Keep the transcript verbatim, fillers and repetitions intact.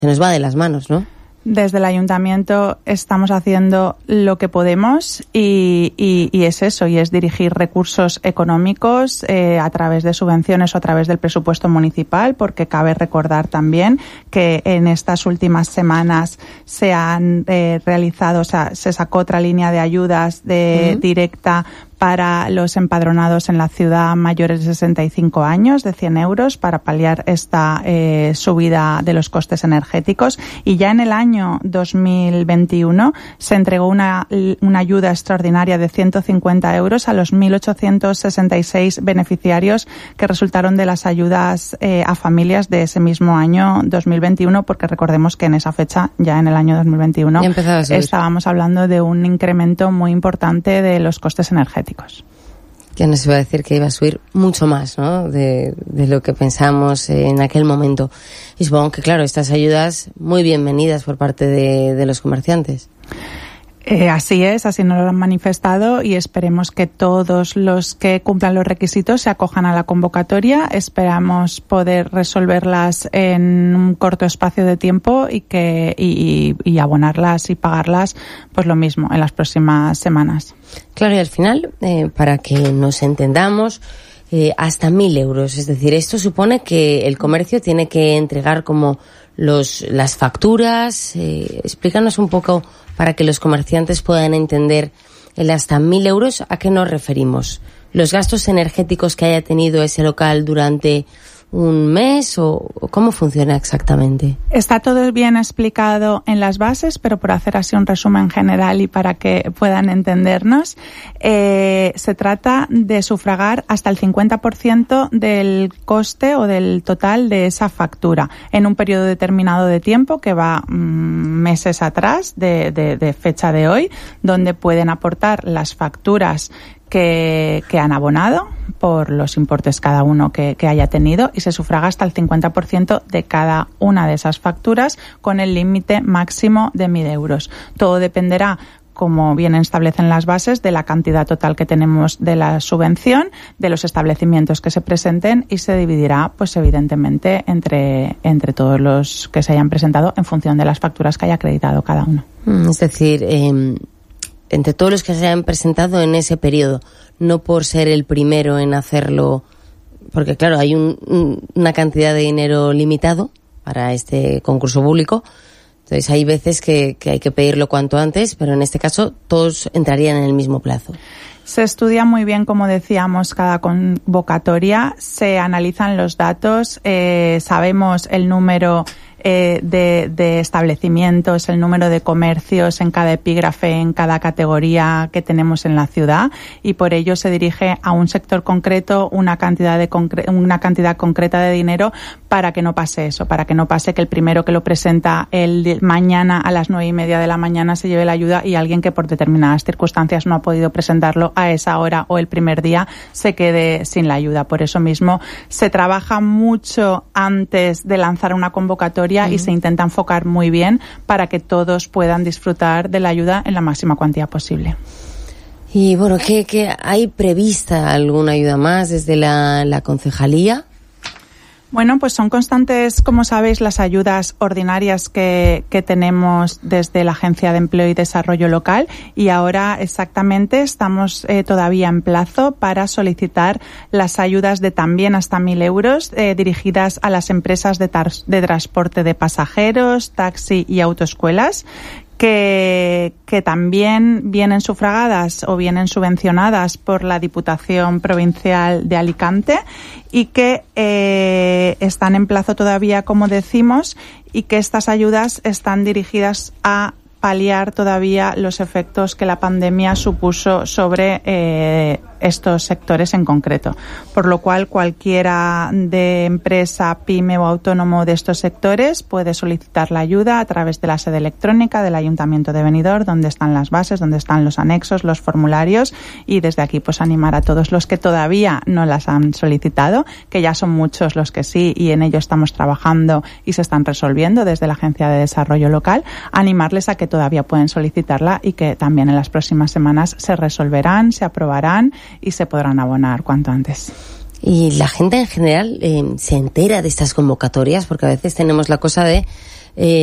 se nos va de las manos, ¿no? Desde el ayuntamiento estamos haciendo lo que podemos y, y, y es eso, y es dirigir recursos económicos eh, a través de subvenciones o a través del presupuesto municipal, porque cabe recordar también que en estas últimas semanas se han eh, realizado, o sea, se sacó otra línea de ayudas de uh-huh. directa para los empadronados en la ciudad mayores de sesenta y cinco años de cien euros para paliar esta eh, subida de los costes energéticos. Y ya en el año dos mil veintiuno se entregó una, una ayuda extraordinaria de ciento cincuenta euros a los mil ochocientos sesenta y seis beneficiarios que resultaron de las ayudas eh, a familias de ese mismo año dos mil veintiuno, porque recordemos que en esa fecha, ya en el año dos mil veintiuno, estábamos hablando de un incremento muy importante de los costes energéticos. Que nos iba a decir que iba a subir mucho más, ¿no?, de, de lo que pensamos en aquel momento. Y supongo que, claro, estas ayudas muy bienvenidas por parte de, de los comerciantes. Eh, así es, así nos lo han manifestado y esperemos que todos los que cumplan los requisitos se acojan a la convocatoria. Esperamos poder resolverlas en un corto espacio de tiempo y que y, y, y abonarlas y pagarlas, pues lo mismo, en las próximas semanas. Claro, y al final, eh, para que nos entendamos, eh, hasta mil euros. Es decir, esto supone que el comercio tiene que entregar como los las facturas. Eh, explícanos un poco para que los comerciantes puedan entender el hasta mil euros, ¿a qué nos referimos? ¿Los gastos energéticos que haya tenido ese local durante un mes o cómo funciona exactamente? Está todo bien explicado en las bases, pero por hacer así un resumen general y para que puedan entendernos, eh, se trata de sufragar hasta el cincuenta por ciento del coste o del total de esa factura en un periodo determinado de tiempo que va mmm, meses atrás de, de, de fecha de hoy, donde pueden aportar las facturas que, que han abonado por los importes cada uno que, que haya tenido, y se sufraga hasta el cincuenta por ciento de cada una de esas facturas con el límite máximo de mil euros. Todo dependerá, como bien establecen las bases, de la cantidad total que tenemos de la subvención, de los establecimientos que se presenten, y se dividirá, pues evidentemente, entre, entre todos los que se hayan presentado en función de las facturas que haya acreditado cada uno. Es decir, eh, entre todos los que se hayan presentado en ese periodo, no por ser el primero en hacerlo, porque claro, hay un, un, una cantidad de dinero limitado para este concurso público. Entonces hay veces que, que hay que pedirlo cuanto antes, pero en este caso todos entrarían en el mismo plazo. Se estudia muy bien, como decíamos, cada convocatoria, se analizan los datos, eh, sabemos el número eh, de, de establecimientos, el número de comercios en cada epígrafe, en cada categoría que tenemos en la ciudad, y por ello se dirige a un sector concreto una cantidad de concre- una cantidad concreta de dinero para que no pase eso, para que no pase que el primero que lo presenta el de mañana a las nueve y media de la mañana se lleve la ayuda y alguien que por determinadas circunstancias no ha podido presentarlo a esa hora o el primer día se quede sin la ayuda. Por eso mismo se trabaja mucho antes de lanzar una convocatoria uh-huh. y se intenta enfocar muy bien para que todos puedan disfrutar de la ayuda en la máxima cuantía posible. Y bueno, ¿qué, qué hay prevista alguna ayuda más desde la, la concejalía? Bueno, pues son constantes, como sabéis, las ayudas ordinarias que, que tenemos desde la Agencia de Empleo y Desarrollo Local, y ahora exactamente estamos eh, todavía en plazo para solicitar las ayudas de también hasta mil euros eh, dirigidas a las empresas de, tar- de transporte de pasajeros, taxi y autoescuelas, que, que también vienen sufragadas o vienen subvencionadas por la Diputación Provincial de Alicante y que eh, están en plazo todavía, como decimos, y que estas ayudas están dirigidas a paliar todavía los efectos que la pandemia supuso sobre eh, estos sectores en concreto. Por lo cual, cualquiera de empresa, pyme o autónomo de estos sectores puede solicitar la ayuda a través de la sede electrónica del Ayuntamiento de Benidorm, donde están las bases, donde están los anexos, los formularios, y desde aquí pues animar a todos los que todavía no las han solicitado, que ya son muchos los que sí, y en ello estamos trabajando y se están resolviendo desde la Agencia de Desarrollo Local, animarles a que todavía pueden solicitarla y que también en las próximas semanas se resolverán, se aprobarán y se podrán abonar cuanto antes. Y la gente en general eh, se entera de estas convocatorias, porque a veces tenemos la cosa de Eh,